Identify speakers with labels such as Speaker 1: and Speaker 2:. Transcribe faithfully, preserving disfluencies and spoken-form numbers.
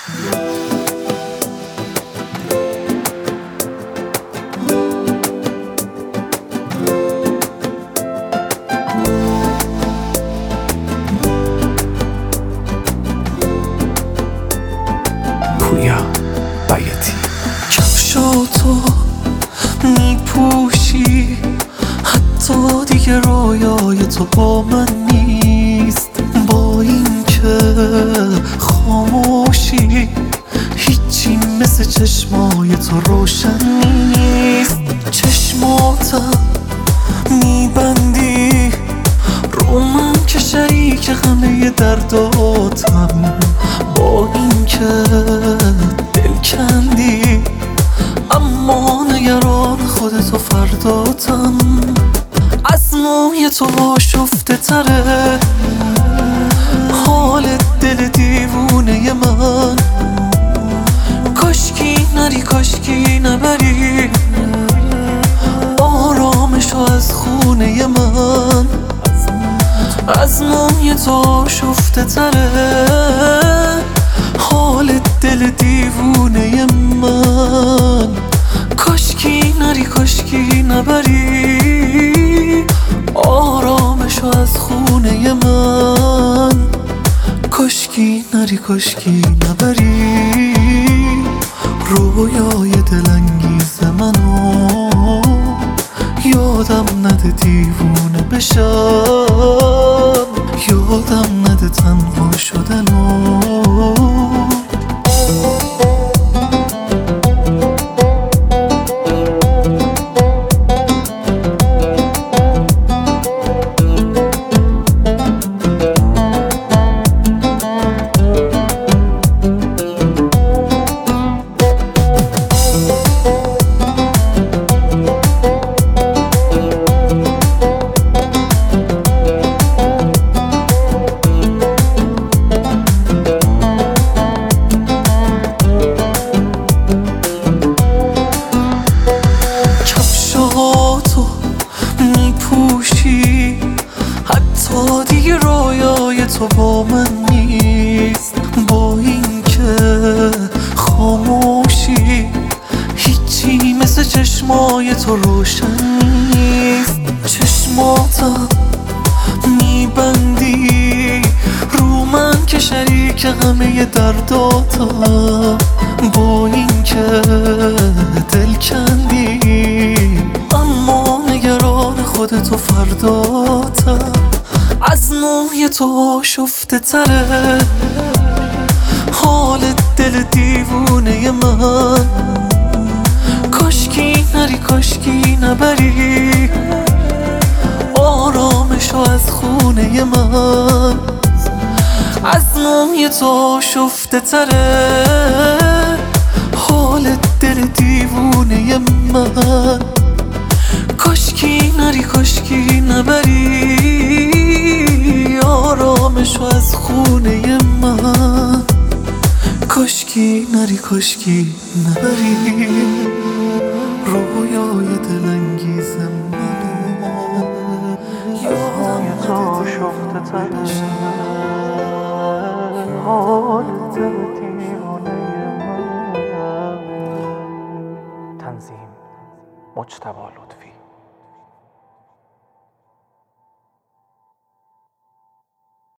Speaker 1: پویا بیاتی
Speaker 2: کفشاتو میپوشی، حتی دیگه رویای تو با من نیست. با این که خاموشی هیچی مثل چشمای تو روشن نیست. چشماتم میبندی رو من که شریک همه درداتم. با این که دل کندی اما نگران خودت و فرداتم. از موی تو شفته تره حال دل دیوونه من. کاشکی نری کاشکی نبری آرامشو از خونه من. از موی تو شفته تره حال دل دیوونه من. کاشکی نری کاشکی نبری آرامشو از خونه من. کاشکی نری کاشکی نبری رویای دلانگیز منو. یادم نده دیوونه بشم، یادم نده تنها شدنو. میپوشی حتی دیگه رویای تو با من نیست. با این که خاموشی هیچی مثل چشمای تو روشن نیست. چشماتم میبندی رو من که شریک همه درداتم. با این که دل کندی اما نگران خودت و فرداتم. از موی تو شفته تره حال دل دیوونه من. کاشکی نری کاشکی نبری آرامشو از خونه من. از موی تو شفته تره حال دل دیوونه من. کاشکی نری کاشکی نبری آرامشو از خونه من. کاشکی نری کاشکی نبری رویای دلانگیز منو. یادم تو شفته تره حال دل دیوانه من.
Speaker 1: تنظیم مجتبی لطفی.